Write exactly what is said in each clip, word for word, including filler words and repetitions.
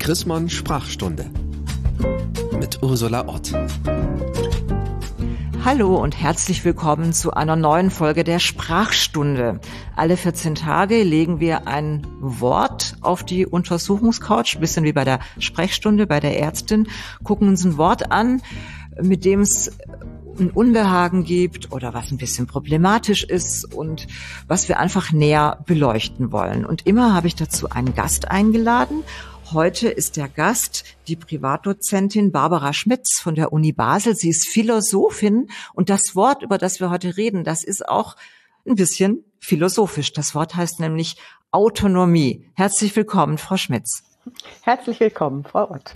Chrismon Sprachstunde mit Ursula Ott. Hallo und herzlich willkommen zu einer neuen Folge der Sprachstunde. Alle vierzehn Tage legen wir ein Wort auf die Untersuchungscouch, ein bisschen wie bei der Sprechstunde, bei der Ärztin, gucken uns ein Wort an, mit dem es ein Unbehagen gibt oder was ein bisschen problematisch ist und was wir einfach näher beleuchten wollen. Und immer habe ich dazu einen Gast eingeladen. Heute ist der Gast die Privatdozentin Barbara Schmitz von der Uni Basel. Sie ist Philosophin und das Wort, über das wir heute reden, das ist auch ein bisschen philosophisch. Das Wort heißt nämlich Autonomie. Herzlich willkommen, Frau Schmitz. Herzlich willkommen, Frau Ott.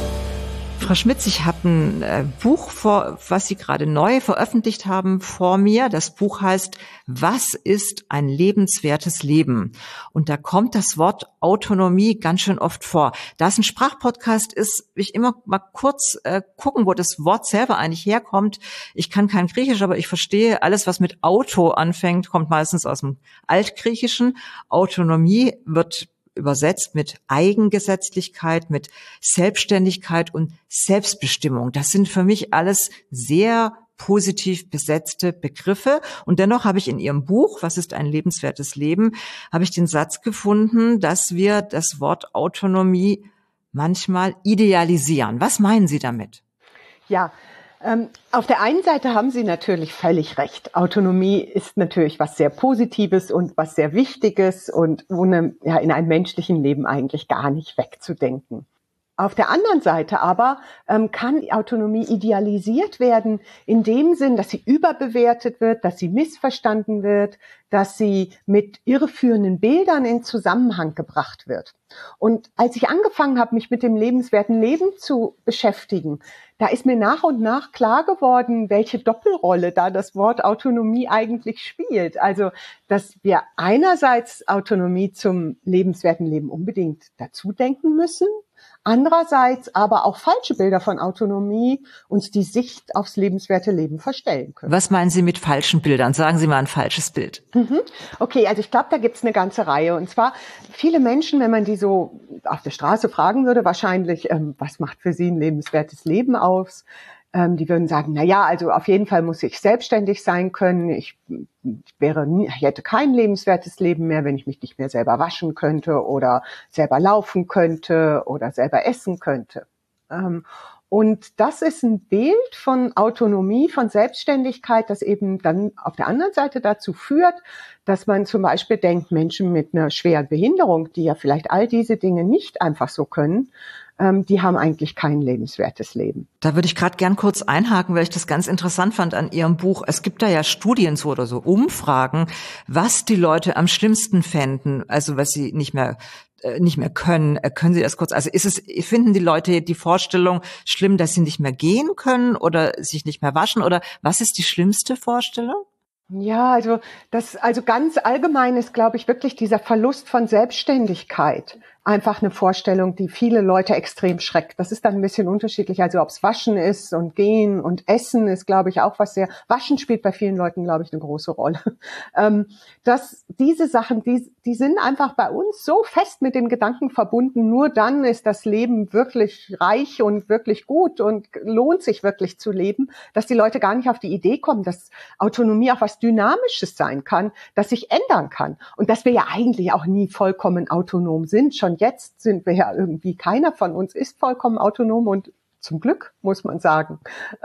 Frau Schmitz, ich habe ein äh, Buch, vor, was Sie gerade neu veröffentlicht haben, vor mir. Das Buch heißt Was ist ein lebenswertes Leben? Und da kommt das Wort Autonomie ganz schön oft vor. Da es ein Sprachpodcast ist, will ich immer mal kurz äh, gucken, wo das Wort selber eigentlich herkommt. Ich kann kein Griechisch, aber ich verstehe, alles, was mit Auto anfängt, kommt meistens aus dem Altgriechischen. Autonomie wird übersetzt mit Eigengesetzlichkeit, mit Selbstständigkeit und Selbstbestimmung. Das sind für mich alles sehr positiv besetzte Begriffe. Und dennoch habe ich in Ihrem Buch, Was ist ein lebenswertes Leben, habe ich den Satz gefunden, dass wir das Wort Autonomie manchmal idealisieren. Was meinen Sie damit? Ja, Ähm, auf der einen Seite haben Sie natürlich völlig recht. Autonomie ist natürlich was sehr Positives und was sehr Wichtiges und ohne, ja, in einem menschlichen Leben eigentlich gar nicht wegzudenken. Auf der anderen Seite aber ähm, kann Autonomie idealisiert werden in dem Sinn, dass sie überbewertet wird, dass sie missverstanden wird, dass sie mit irreführenden Bildern in Zusammenhang gebracht wird. Und als ich angefangen habe, mich mit dem lebenswerten Leben zu beschäftigen, da ist mir nach und nach klar geworden, welche Doppelrolle da das Wort Autonomie eigentlich spielt. Also, dass wir einerseits Autonomie zum lebenswerten Leben unbedingt dazu denken müssen, andererseits aber auch falsche Bilder von Autonomie uns die Sicht aufs lebenswerte Leben verstellen können. Was meinen Sie mit falschen Bildern? Sagen Sie mal ein falsches Bild. Mhm. Okay, also ich glaube, da gibt's eine ganze Reihe. Und zwar viele Menschen, wenn man die so auf der Straße fragen würde, wahrscheinlich, ähm, was macht für sie ein lebenswertes Leben aus? Ähm, die würden sagen, na ja, also auf jeden Fall muss ich selbstständig sein können. Ich, ich wäre, nie, ich hätte kein lebenswertes Leben mehr, wenn ich mich nicht mehr selber waschen könnte oder selber laufen könnte oder selber essen könnte. Ähm, Und das ist ein Bild von Autonomie, von Selbstständigkeit, das eben dann auf der anderen Seite dazu führt, dass man zum Beispiel denkt, Menschen mit einer schweren Behinderung, die ja vielleicht all diese Dinge nicht einfach so können, ähm, die haben eigentlich kein lebenswertes Leben. Da würde ich gerade gern kurz einhaken, weil ich das ganz interessant fand an Ihrem Buch. Es gibt da ja Studien so oder so, Umfragen, was die Leute am schlimmsten fänden, also was sie nicht mehr nicht mehr können. Können Sie das kurz, also ist es, finden die Leute die Vorstellung schlimm, dass sie nicht mehr gehen können oder sich nicht mehr waschen oder was ist die schlimmste Vorstellung? Ja, also das, also ganz allgemein ist, glaube ich, wirklich dieser Verlust von Selbstständigkeit einfach eine Vorstellung, die viele Leute extrem schreckt. Das ist dann ein bisschen unterschiedlich. Also ob es Waschen ist und Gehen und Essen ist, glaube ich, auch was sehr, Waschen spielt bei vielen Leuten, glaube ich, eine große Rolle. Ähm, dass diese Sachen, die, die sind einfach bei uns so fest mit dem Gedanken verbunden, nur dann ist das Leben wirklich reich und wirklich gut und lohnt sich wirklich zu leben, dass die Leute gar nicht auf die Idee kommen, dass Autonomie auch was Dynamisches sein kann, das sich ändern kann. Und dass wir ja eigentlich auch nie vollkommen autonom sind. Schon jetzt sind wir ja irgendwie, keiner von uns ist vollkommen autonom und zum Glück, muss man sagen.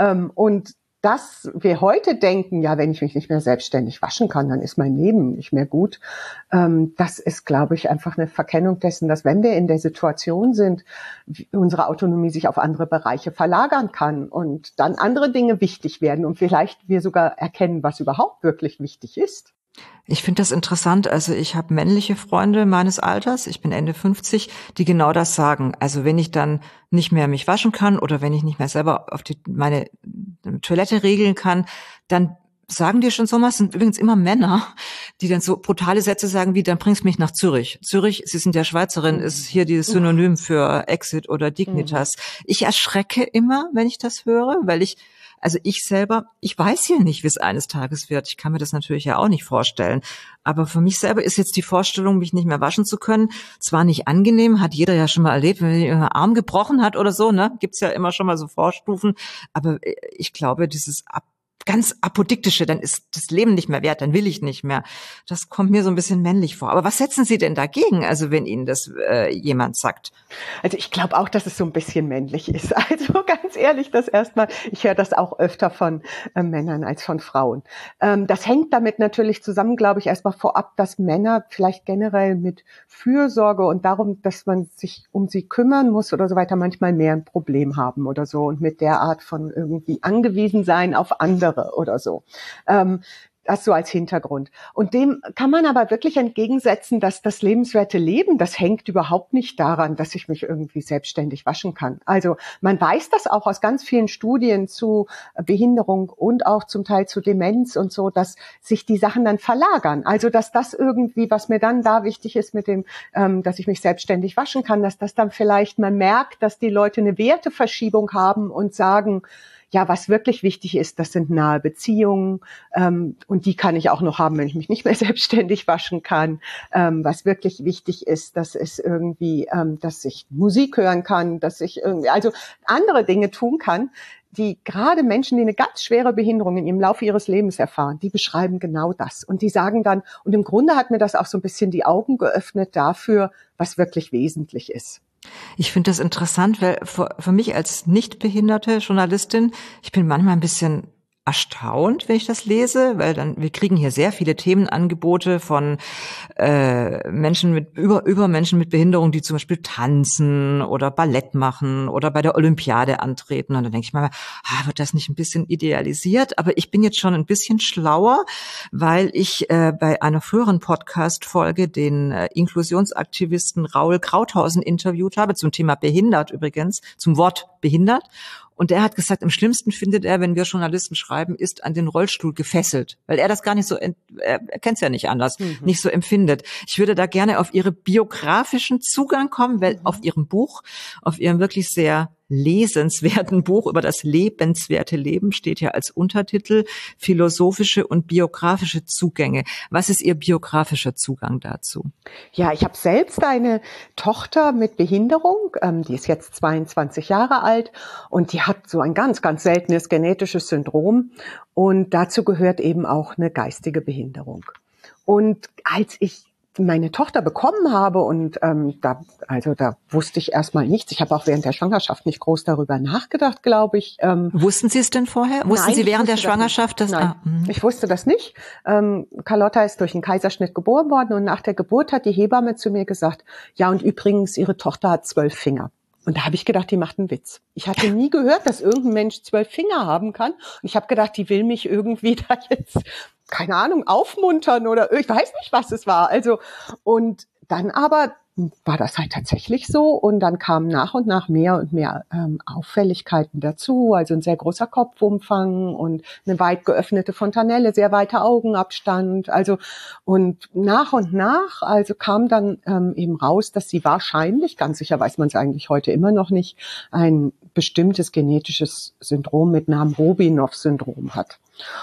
Und dass wir heute denken, ja, wenn ich mich nicht mehr selbstständig waschen kann, dann ist mein Leben nicht mehr gut. Das ist, glaube ich, einfach eine Verkennung dessen, dass wenn wir in der Situation sind, unsere Autonomie sich auf andere Bereiche verlagern kann und dann andere Dinge wichtig werden und vielleicht wir sogar erkennen, was überhaupt wirklich wichtig ist. Ich finde das interessant. Also ich habe männliche Freunde meines Alters, ich bin Ende fünfzig, die genau das sagen. Also wenn ich dann nicht mehr mich waschen kann oder wenn ich nicht mehr selber auf die, meine Toilette regeln kann, dann sagen die schon so was. Sind übrigens immer Männer, die dann so brutale Sätze sagen wie, dann bringst mich nach Zürich. Zürich, Sie sind ja Schweizerin, ist hier dieses Synonym für Exit oder Dignitas. Ich erschrecke immer, wenn ich das höre, weil ich Also ich selber, ich weiß ja nicht, wie es eines Tages wird. Ich kann mir das natürlich ja auch nicht vorstellen. Aber für mich selber ist jetzt die Vorstellung, mich nicht mehr waschen zu können, zwar nicht angenehm, hat jeder ja schon mal erlebt, wenn er einen Arm gebrochen hat oder so, ne? Gibt's ja immer schon mal so Vorstufen. Aber ich glaube, dieses Ab ganz apodiktische, dann ist das Leben nicht mehr wert, dann will ich nicht mehr. Das kommt mir so ein bisschen männlich vor. Aber was setzen Sie denn dagegen, also wenn Ihnen das äh, jemand sagt? Also ich glaube auch, dass es so ein bisschen männlich ist. Also ganz ehrlich, das erstmal, ich höre das auch öfter von äh, Männern als von Frauen. Ähm, das hängt damit natürlich zusammen, glaube ich, erstmal vorab, dass Männer vielleicht generell mit Fürsorge und darum, dass man sich um sie kümmern muss oder so weiter, manchmal mehr ein Problem haben oder so und mit der Art von irgendwie angewiesen sein auf andere oder so. Ähm, das so als Hintergrund. Und dem kann man aber wirklich entgegensetzen, dass das lebenswerte Leben, das hängt überhaupt nicht daran, dass ich mich irgendwie selbstständig waschen kann. Also man weiß das auch aus ganz vielen Studien zu Behinderung und auch zum Teil zu Demenz und so, dass sich die Sachen dann verlagern. Also dass das irgendwie, was mir dann da wichtig ist mit dem, ähm, dass ich mich selbstständig waschen kann, dass das dann vielleicht man merkt, dass die Leute eine Werteverschiebung haben und sagen, ja, was wirklich wichtig ist, das sind nahe Beziehungen, ähm, und die kann ich auch noch haben, wenn ich mich nicht mehr selbstständig waschen kann. Ähm, was wirklich wichtig ist, das ist irgendwie, ähm, dass ich Musik hören kann, dass ich irgendwie, also andere Dinge tun kann, die gerade Menschen, die eine ganz schwere Behinderung in ihrem Laufe ihres Lebens erfahren, die beschreiben genau das. Und die sagen dann, und im Grunde hat mir das auch so ein bisschen die Augen geöffnet dafür, was wirklich wesentlich ist. Ich finde das interessant, weil für, für mich als nicht behinderte Journalistin, ich bin manchmal ein bisschen erstaunt, wenn ich das lese, weil dann wir kriegen hier sehr viele Themenangebote von äh, Menschen mit über über Menschen mit Behinderung, die zum Beispiel tanzen oder Ballett machen oder bei der Olympiade antreten. Und dann denke ich mal, ah, wird das nicht ein bisschen idealisiert? Aber ich bin jetzt schon ein bisschen schlauer, weil ich äh, bei einer früheren Podcast-Folge den äh, Inklusionsaktivisten Raul Krauthausen interviewt habe zum Thema behindert übrigens, zum Wort behindert. Und er hat gesagt, am schlimmsten findet er, wenn wir Journalisten schreiben, ist an den Rollstuhl gefesselt, weil er das gar nicht so, er kennt es ja nicht anders, mhm. nicht so empfindet. Ich würde da gerne auf Ihre biografischen Zugang kommen, weil mhm. auf Ihrem Buch, auf Ihrem wirklich sehr lesenswerten Buch über das lebenswerte Leben steht ja als Untertitel philosophische und biografische Zugänge. Was ist Ihr biografischer Zugang dazu? Ja, ich habe selbst eine Tochter mit Behinderung, ähm, die ist jetzt zweiundzwanzig Jahre alt und die hat so ein ganz, ganz seltenes genetisches Syndrom und dazu gehört eben auch eine geistige Behinderung. Und als ich meine Tochter bekommen habe und ähm, da also da wusste ich erstmal nichts. Ich habe auch während der Schwangerschaft nicht groß darüber nachgedacht, glaube ich. Ähm, Wussten Sie es denn vorher? Wussten nein, Sie während der das Schwangerschaft, dass Nein, ah, ich wusste das nicht. Ähm, Carlotta ist durch einen Kaiserschnitt geboren worden und nach der Geburt hat die Hebamme zu mir gesagt, ja und übrigens, ihre Tochter hat zwölf Finger. Und da habe ich gedacht, die macht einen Witz. Ich hatte nie gehört, dass irgendein Mensch zwölf Finger haben kann. Und ich habe gedacht, die will mich irgendwie da jetzt, keine Ahnung, aufmuntern oder ich weiß nicht, was es war. Also, und dann aber war das halt tatsächlich so und dann kamen nach und nach mehr und mehr ähm, Auffälligkeiten dazu, also ein sehr großer Kopfumfang und eine weit geöffnete Fontanelle, sehr weiter Augenabstand, also und nach und nach, also kam dann ähm, eben raus, dass sie wahrscheinlich, ganz sicher weiß man es eigentlich heute immer noch nicht, ein bestimmtes genetisches Syndrom mit Namen Robinow-Syndrom hat.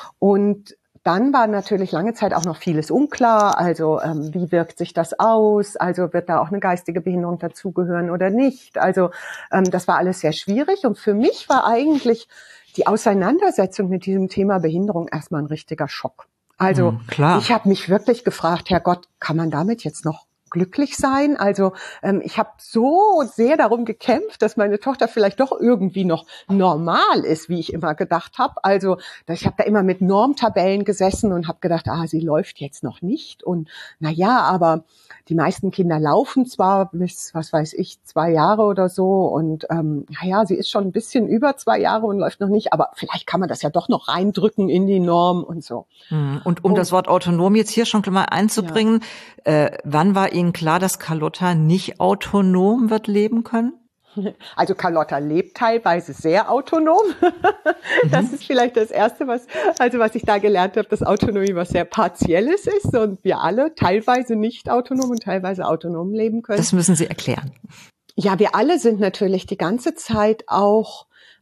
Und dann war natürlich lange Zeit auch noch vieles unklar, also ähm, wie wirkt sich das aus, also wird da auch eine geistige Behinderung dazugehören oder nicht, also ähm, das war alles sehr schwierig und für mich war eigentlich die Auseinandersetzung mit diesem Thema Behinderung erstmal ein richtiger Schock. Also hm, klar. Ich habe mich wirklich gefragt, Herrgott, kann man damit jetzt noch glücklich sein? Also ähm, ich habe so sehr darum gekämpft, dass meine Tochter vielleicht doch irgendwie noch normal ist, wie ich immer gedacht habe. Also ich habe da immer mit Normtabellen gesessen und habe gedacht, ah, sie läuft jetzt noch nicht. Und na ja, aber die meisten Kinder laufen zwar bis, was weiß ich, zwei Jahre oder so. Und ähm, naja, sie ist schon ein bisschen über zwei Jahre und läuft noch nicht. Aber vielleicht kann man das ja doch noch reindrücken in die Norm und so. Und um und, das Wort autonom jetzt hier schon mal einzubringen, ja. äh, wann war Ihnen klar, dass Carlotta nicht autonom wird leben können? Also Carlotta lebt teilweise sehr autonom. Das mhm. ist vielleicht das Erste, was also was ich da gelernt habe, dass Autonomie was sehr Partielles ist und wir alle teilweise nicht autonom und teilweise autonom leben können. Das müssen Sie erklären. Ja, wir alle sind natürlich die ganze Zeit auch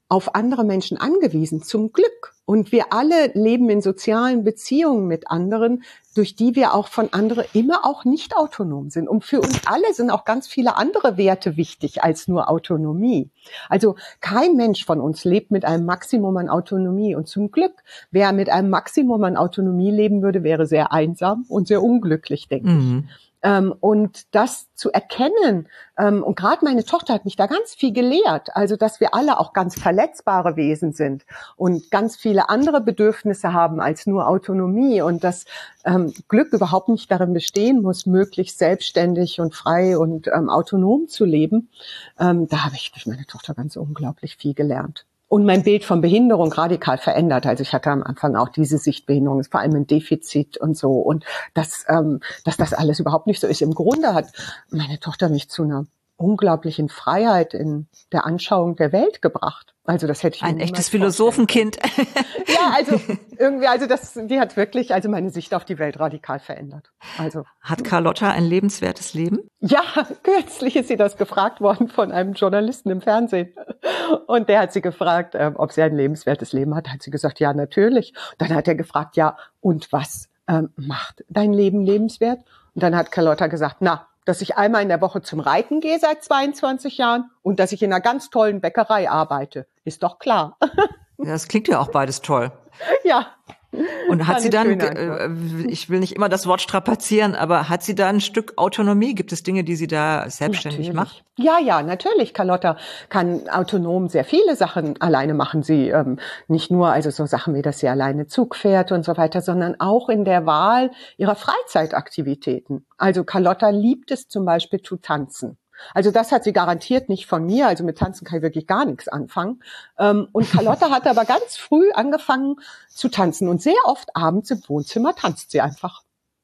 auf andere Menschen angewiesen, zum Glück. Und wir alle leben in sozialen Beziehungen mit anderen, durch die wir auch von anderen immer auch nicht autonom sind. Und für uns alle sind auch ganz viele andere Werte wichtig als nur Autonomie. Also kein Mensch von uns lebt mit einem Maximum an Autonomie. Und zum Glück, wer mit einem Maximum an Autonomie leben würde, wäre sehr einsam und sehr unglücklich, denke Mhm. ich. Ähm, und das zu erkennen, ähm, und gerade meine Tochter hat mich da ganz viel gelehrt, also dass wir alle auch ganz verletzbare Wesen sind und ganz viele andere Bedürfnisse haben als nur Autonomie und dass ähm, Glück überhaupt nicht darin bestehen muss, möglichst selbstständig und frei und ähm, autonom zu leben. Ähm, da habe ich durch meine Tochter ganz unglaublich viel gelernt. Und mein Bild von Behinderung radikal verändert. Also ich hatte am Anfang auch diese Sichtbehinderung, vor allem ein Defizit und so. Und dass, ähm, dass das alles überhaupt nicht so ist. Im Grunde hat meine Tochter mich zu einer unglaublichen Freiheit in der Anschauung der Welt gebracht. Also das hätte ich mir Ein niemals echtes vorstellen Philosophenkind. können. Ja, also irgendwie, also das, die hat wirklich, also meine Sicht auf die Welt radikal verändert. Also Hat Carlotta ein lebenswertes Leben? ja, kürzlich ist sie das gefragt worden von einem Journalisten im Fernsehen. Und der hat sie gefragt, ähm, ob sie ein lebenswertes Leben hat. Hat sie gesagt, ja, natürlich. Dann hat er gefragt, ja, und was ähm, macht dein Leben lebenswert? Und dann hat Carlotta gesagt, na, dass ich einmal in der Woche zum Reiten gehe seit zweiundzwanzig Jahren und dass ich in einer ganz tollen Bäckerei arbeite. Ist doch klar. Ja, das klingt ja auch beides toll. Ja. Und hat War sie eine dann, schöne äh, ich will nicht immer das Wort strapazieren, aber hat sie da ein Stück Autonomie? Gibt es Dinge, die sie da selbstständig Natürlich. macht? Ja, ja, natürlich. Carlotta kann autonom sehr viele Sachen alleine machen. Sie ähm, nicht nur also so Sachen wie, dass sie alleine Zug fährt und so weiter, sondern auch in der Wahl ihrer Freizeitaktivitäten. Also Carlotta liebt es zum Beispiel zu tanzen. Also das hat sie garantiert nicht von mir. Also mit Tanzen kann ich wirklich gar nichts anfangen. Ähm, und Carlotta hat aber ganz früh angefangen zu tanzen. Und sehr oft abends im Wohnzimmer tanzt sie einfach.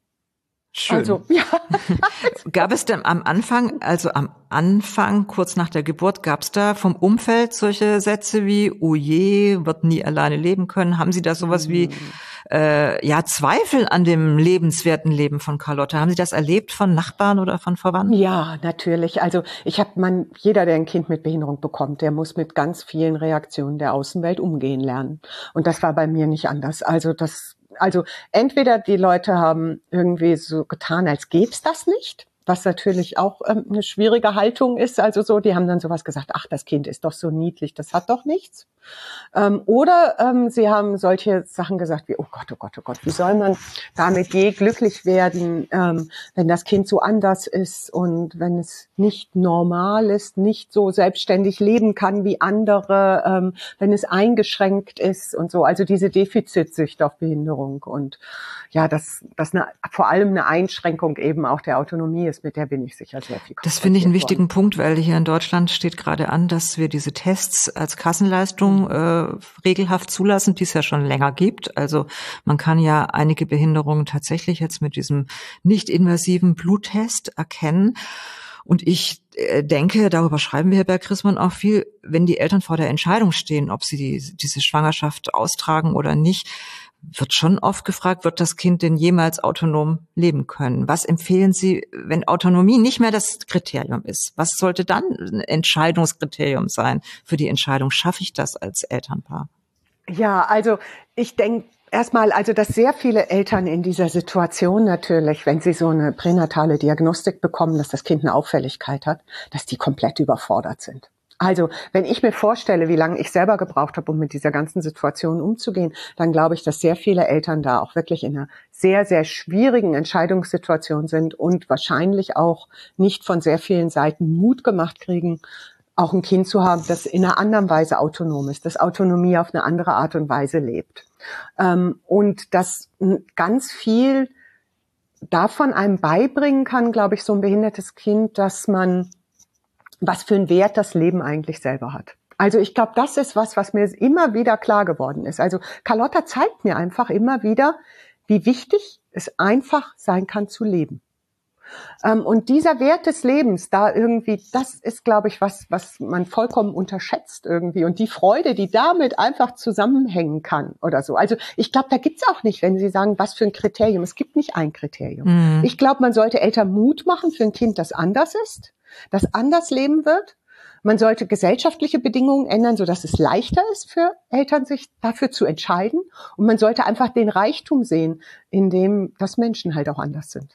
Schön. Also, ja. Gab es denn am Anfang, also am Anfang, kurz nach der Geburt, gab es da vom Umfeld solche Sätze wie, oh je, wird nie alleine leben können? Haben Sie da sowas wie, äh, ja, Zweifel an dem lebenswerten Leben von Carlotta? Haben Sie das erlebt von Nachbarn oder von Verwandten? Ja, natürlich. Also ich habe man, jeder, der ein Kind mit Behinderung bekommt, der muss mit ganz vielen Reaktionen der Außenwelt umgehen lernen. Und das war bei mir nicht anders. Also das Also entweder die Leute haben irgendwie so getan, als gäbe es das nicht, was natürlich auch ähm, eine schwierige Haltung ist. Also so, die haben dann sowas gesagt, ach, das Kind ist doch so niedlich, das hat doch nichts. Ähm, oder ähm, sie haben solche Sachen gesagt wie, oh Gott, oh Gott, oh Gott, wie soll man damit je glücklich werden, ähm, wenn das Kind so anders ist und wenn es nicht normal ist, nicht so selbstständig leben kann wie andere, ähm, wenn es eingeschränkt ist und so. Also diese Defizitsucht auf Behinderung und ja, dass das eine, vor allem eine Einschränkung eben auch der Autonomie ist, mit der bin ich sicher sehr viel. Das finde ich einen wichtigen worden. Punkt, weil hier in Deutschland steht gerade an, dass wir diese Tests als Kassenleistung äh, regelhaft zulassen, die es ja schon länger gibt. Also man kann ja einige Behinderungen tatsächlich jetzt mit diesem nicht-invasiven Bluttest erkennen. Und ich äh, denke, darüber schreiben wir hier bei Chrismon auch viel, wenn die Eltern vor der Entscheidung stehen, ob sie die, diese Schwangerschaft austragen oder nicht, wird schon oft gefragt, wird das Kind denn jemals autonom leben können? Was empfehlen Sie, wenn Autonomie nicht mehr das Kriterium ist? Was sollte dann ein Entscheidungskriterium sein für die Entscheidung, schaffe ich das als Elternpaar? Ja, also ich denke erstmal, also dass sehr viele Eltern in dieser Situation natürlich, wenn sie so eine pränatale Diagnostik bekommen, dass das Kind eine Auffälligkeit hat, dass die komplett überfordert sind. Also, wenn ich mir vorstelle, wie lange ich selber gebraucht habe, um mit dieser ganzen Situation umzugehen, dann glaube ich, dass sehr viele Eltern da auch wirklich in einer sehr, sehr schwierigen Entscheidungssituation sind und wahrscheinlich auch nicht von sehr vielen Seiten Mut gemacht kriegen, auch ein Kind zu haben, das in einer anderen Weise autonom ist, das Autonomie auf eine andere Art und Weise lebt. Und das ganz viel davon einem beibringen kann, glaube ich, so ein behindertes Kind, dass man was für einen Wert das Leben eigentlich selber hat. Also ich glaube, das ist was, was mir immer wieder klar geworden ist. Also Carlotta zeigt mir einfach immer wieder, wie wichtig es einfach sein kann zu leben. Und dieser Wert des Lebens, da irgendwie, das ist, glaube ich, was, was man vollkommen unterschätzt irgendwie. Und die Freude, die damit einfach zusammenhängen kann oder so. Also ich glaube, da gibt's auch nicht, wenn Sie sagen, was für ein Kriterium. Es gibt nicht ein Kriterium. Mhm. Ich glaube, man sollte Eltern Mut machen für ein Kind, das anders ist, das anders leben wird. Man sollte gesellschaftliche Bedingungen ändern, sodass es leichter ist für Eltern, sich dafür zu entscheiden. Und man sollte einfach den Reichtum sehen, in dem das Menschen halt auch anders sind.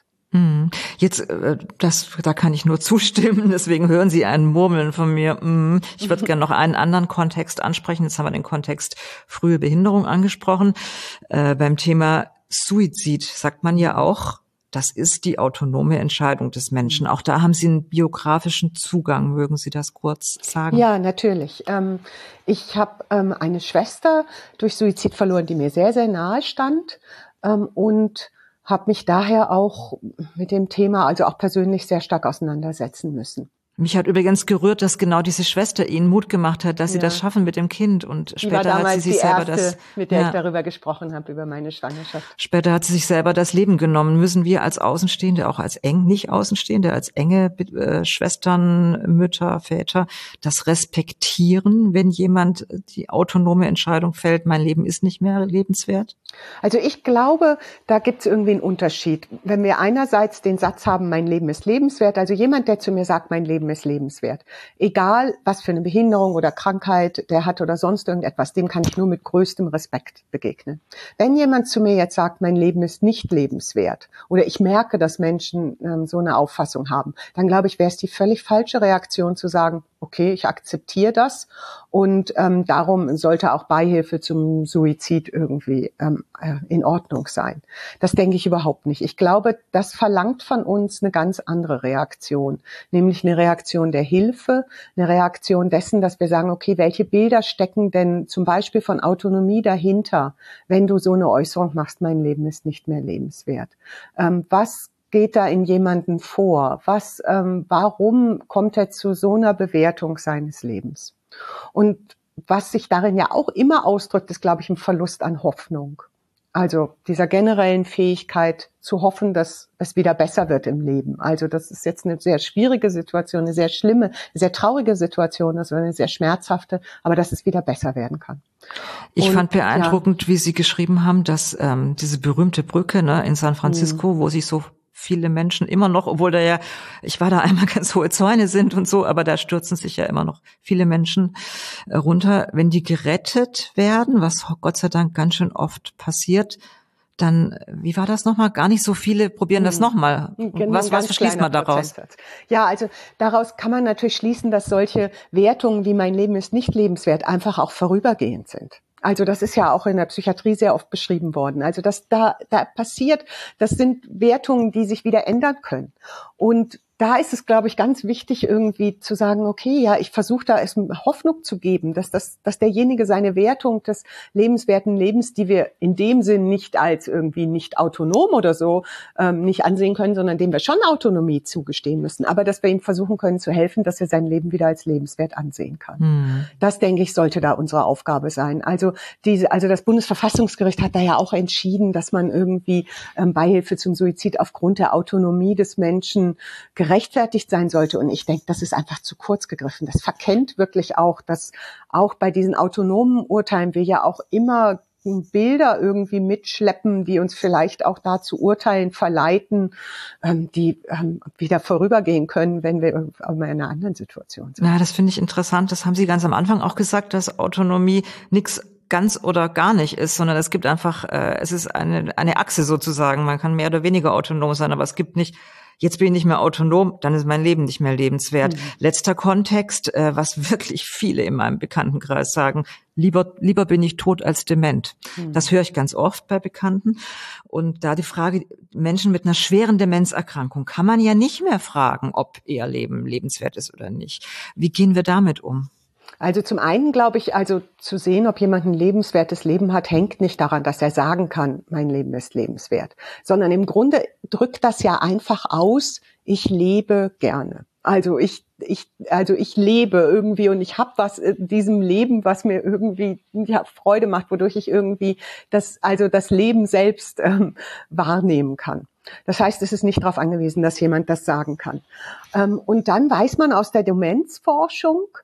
Jetzt, das, da kann ich nur zustimmen, deswegen hören Sie ein Murmeln von mir. Ich würde gerne noch einen anderen Kontext ansprechen. Jetzt haben wir den Kontext frühe Behinderung angesprochen. Äh, beim Thema Suizid sagt man ja auch, das ist die autonome Entscheidung des Menschen. Auch da haben Sie einen biografischen Zugang. Mögen Sie das kurz sagen? Ja, natürlich. Ähm, ich habe ähm, eine Schwester durch Suizid verloren, die mir sehr, sehr nahe stand. Ähm, und habe mich daher auch mit dem Thema, also auch persönlich, sehr stark auseinandersetzen müssen. Mich hat übrigens gerührt, dass genau diese Schwester Ihnen Mut gemacht hat, dass Sie ja. das schaffen mit dem Kind. Und die war später hat sie sich die selber erste, das, mit der ja. ich darüber gesprochen habe, über meine Schwangerschaft. Später hat sie sich selber das Leben genommen. Müssen wir als Außenstehende, auch als eng, nicht Außenstehende, als enge äh, Schwestern, Mütter, Väter, das respektieren, wenn jemand die autonome Entscheidung fällt, mein Leben ist nicht mehr lebenswert? Also ich glaube, da gibt es irgendwie einen Unterschied. Wenn wir einerseits den Satz haben, mein Leben ist lebenswert, also jemand, der zu mir sagt, mein Leben ist lebenswert, egal was für eine Behinderung oder Krankheit der hat oder sonst irgendetwas, dem kann ich nur mit größtem Respekt begegnen. Wenn jemand zu mir jetzt sagt, mein Leben ist nicht lebenswert oder ich merke, dass Menschen ähm, so eine Auffassung haben, dann glaube ich, wäre es die völlig falsche Reaktion zu sagen, okay, ich akzeptiere das und ähm, darum sollte auch Beihilfe zum Suizid irgendwie ähm, in Ordnung sein. Das denke ich überhaupt nicht. Ich glaube, das verlangt von uns eine ganz andere Reaktion, nämlich eine Reaktion der Hilfe, eine Reaktion dessen, dass wir sagen, okay, welche Bilder stecken denn zum Beispiel von Autonomie dahinter, wenn du so eine Äußerung machst, mein Leben ist nicht mehr lebenswert. Ähm, was geht da in jemanden vor? Was, ähm, warum kommt er zu so einer Bewertung seines Lebens? Und was sich darin ja auch immer ausdrückt, ist, glaube ich, ein Verlust an Hoffnung. Also dieser generellen Fähigkeit zu hoffen, dass es wieder besser wird im Leben. Also das ist jetzt eine sehr schwierige Situation, eine sehr schlimme, eine sehr traurige Situation, also eine sehr schmerzhafte, aber dass es wieder besser werden kann. Ich Und, fand beeindruckend, ja. wie Sie geschrieben haben, dass ähm, diese berühmte Brücke, ne, in San Francisco, mhm. wo sich so viele Menschen immer noch, obwohl da ja, ich war da einmal, ganz hohe Zäune sind und so, aber da stürzen sich ja immer noch viele Menschen äh, runter. Wenn die gerettet werden, was Gott sei Dank ganz schön oft passiert, dann, wie war das nochmal? Gar nicht so viele probieren das nochmal. Genau, was was schließt man daraus? Ja, also daraus kann man natürlich schließen, dass solche Wertungen wie mein Leben ist nicht lebenswert einfach auch vorübergehend sind. Also das ist ja auch in der Psychiatrie sehr oft beschrieben worden. Also das da, da passiert, das sind Wertungen, die sich wieder ändern können. Und da ist es, glaube ich, ganz wichtig, irgendwie zu sagen, okay, ja, ich versuche da es Hoffnung zu geben, dass das, dass derjenige seine Wertung des lebenswerten Lebens, die wir in dem Sinn nicht als irgendwie nicht autonom oder so ähm, nicht ansehen können, sondern dem wir schon Autonomie zugestehen müssen, aber dass wir ihm versuchen können zu helfen, dass er sein Leben wieder als lebenswert ansehen kann. Hm. Das, denke ich, sollte da unsere Aufgabe sein. Also diese, also das Bundesverfassungsgericht hat da ja auch entschieden, dass man irgendwie ähm, Beihilfe zum Suizid aufgrund der Autonomie des Menschen gerechtfertigt sein sollte. Und ich denke, das ist einfach zu kurz gegriffen. Das verkennt wirklich auch, dass auch bei diesen autonomen Urteilen wir ja auch immer Bilder irgendwie mitschleppen, die uns vielleicht auch dazu Urteilen verleiten, ähm, die ähm, wieder vorübergehen können, wenn wir in einer anderen Situation sind. Ja, das finde ich interessant. Das haben Sie ganz am Anfang auch gesagt, dass Autonomie nichts ganz oder gar nicht ist, sondern es gibt einfach, äh, es ist eine eine Achse sozusagen. Man kann mehr oder weniger autonom sein, aber es gibt nicht, jetzt bin ich nicht mehr autonom, dann ist mein Leben nicht mehr lebenswert. Mhm. Letzter Kontext, äh, was wirklich viele in meinem Bekanntenkreis sagen, lieber lieber bin ich tot als dement. Mhm. Das höre ich ganz oft bei Bekannten. Und da die Frage, Menschen mit einer schweren Demenzerkrankung, kann man ja nicht mehr fragen, ob ihr Leben lebenswert ist oder nicht. Wie gehen wir damit um? Also zum einen glaube ich, also zu sehen, ob jemand ein lebenswertes Leben hat, hängt nicht daran, dass er sagen kann, mein Leben ist lebenswert, sondern im Grunde drückt das ja einfach aus, ich lebe gerne. Also ich, ich, also ich lebe irgendwie und ich habe was in diesem Leben, was mir irgendwie ja, Freude macht, wodurch ich irgendwie das, also das Leben selbst ähm, wahrnehmen kann. Das heißt, es ist nicht darauf angewiesen, dass jemand das sagen kann. Ähm, und dann weiß man aus der Demenzforschung,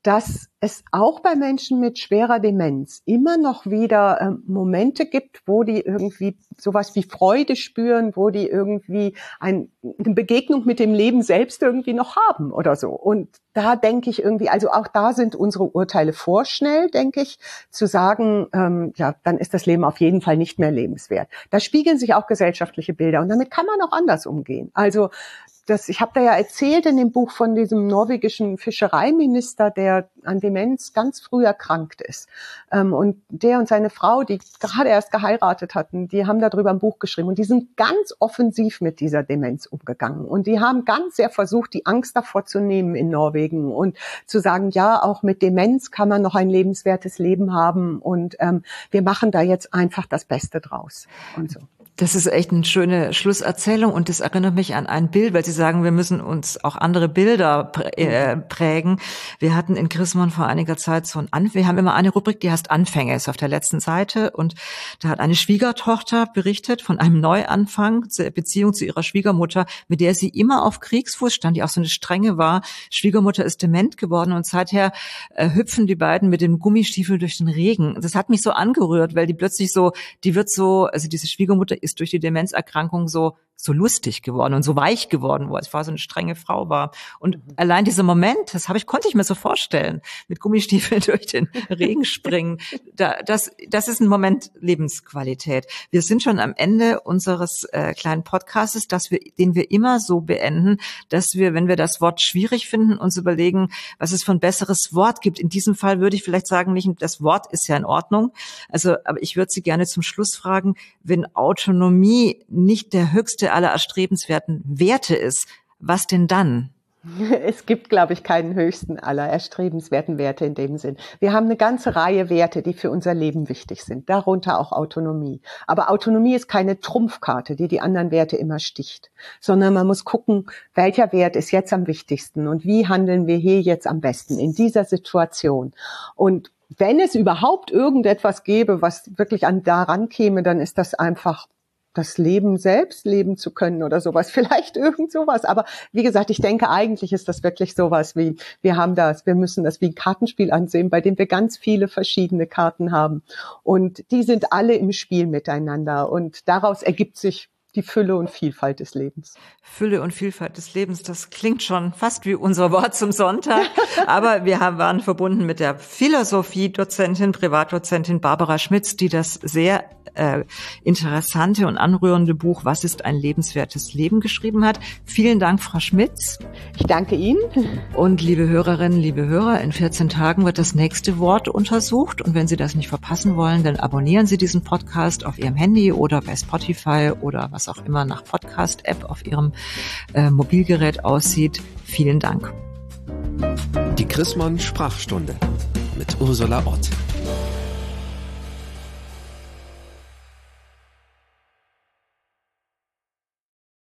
dass es auch bei Menschen mit schwerer Demenz immer noch wieder äh, Momente gibt, wo die irgendwie sowas wie Freude spüren, wo die irgendwie ein, eine Begegnung mit dem Leben selbst irgendwie noch haben oder so. Und da denke ich irgendwie, also auch da sind unsere Urteile vorschnell, denke ich, zu sagen, ähm, ja, dann ist das Leben auf jeden Fall nicht mehr lebenswert. Da spiegeln sich auch gesellschaftliche Bilder und damit kann man auch anders umgehen. Also Das, ich habe da ja erzählt in dem Buch von diesem norwegischen Fischereiminister, der an Demenz ganz früh erkrankt ist. Ähm, und der und seine Frau, die gerade erst geheiratet hatten, die haben darüber ein Buch geschrieben. Und die sind ganz offensiv mit dieser Demenz umgegangen. Und die haben ganz sehr versucht, die Angst davor zu nehmen in Norwegen und zu sagen, ja, auch mit Demenz kann man noch ein lebenswertes Leben haben. Und ähm, wir machen da jetzt einfach das Beste draus und so. Das ist echt eine schöne Schlusserzählung und das erinnert mich an ein Bild, weil Sie sagen, wir müssen uns auch andere Bilder prägen. Wir hatten in Chrismon vor einiger Zeit so ein Anfang, wir haben immer eine Rubrik, die heißt Anfänge, ist auf der letzten Seite und da hat eine Schwiegertochter berichtet von einem Neuanfang zur Beziehung zu ihrer Schwiegermutter, mit der sie immer auf Kriegsfuß stand, die auch so eine strenge war. Schwiegermutter ist dement geworden und seither äh, hüpfen die beiden mit dem Gummistiefel durch den Regen. Das hat mich so angerührt, weil die plötzlich so, die wird so, also diese Schwiegermutter ist durch die Demenzerkrankung so so lustig geworden und so weich geworden, wo es war so eine strenge Frau war. Und allein dieser Moment, das habe ich konnte ich mir so vorstellen, mit Gummistiefeln durch den Regen springen. Da, das, das ist ein Moment Lebensqualität. Wir sind schon am Ende unseres äh, kleinen Podcastes, dass wir, den wir immer so beenden, dass wir, wenn wir das Wort schwierig finden, uns überlegen, was es für ein besseres Wort gibt. In diesem Fall würde ich vielleicht sagen, nicht das Wort ist ja in Ordnung. Also, aber ich würde Sie gerne zum Schluss fragen, wenn Autonomie nicht der höchste aller erstrebenswerten Werte ist, was denn dann? Es gibt, glaube ich, keinen höchsten aller erstrebenswerten Werte in dem Sinn. Wir haben eine ganze Reihe Werte, die für unser Leben wichtig sind, darunter auch Autonomie. Aber Autonomie ist keine Trumpfkarte, die die anderen Werte immer sticht, sondern man muss gucken, welcher Wert ist jetzt am wichtigsten und wie handeln wir hier jetzt am besten in dieser Situation. Und wenn es überhaupt irgendetwas gäbe, was wirklich an daran käme, dann ist das einfach das Leben selbst leben zu können oder sowas, vielleicht irgend sowas. Aber wie gesagt, ich denke, eigentlich ist das wirklich sowas wie, wir haben das, wir müssen das wie ein Kartenspiel ansehen, bei dem wir ganz viele verschiedene Karten haben. Und die sind alle im Spiel miteinander. Und daraus ergibt sich die Fülle und Vielfalt des Lebens. Fülle und Vielfalt des Lebens, das klingt schon fast wie unser Wort zum Sonntag. Aber wir haben, waren verbunden mit der Philosophie-Dozentin, Privatdozentin Barbara Schmitz, die das sehr äh, interessante und anrührende Buch Was ist ein lebenswertes Leben geschrieben hat. Vielen Dank, Frau Schmitz. Ich danke Ihnen. Und liebe Hörerinnen, liebe Hörer, in vierzehn Tagen wird das nächste Wort untersucht. Und wenn Sie das nicht verpassen wollen, dann abonnieren Sie diesen Podcast auf Ihrem Handy oder bei Spotify oder was auch immer nach Podcast-App auf Ihrem äh, Mobilgerät aussieht. Vielen Dank. Die Chrismon Sprachstunde mit Ursula Ott.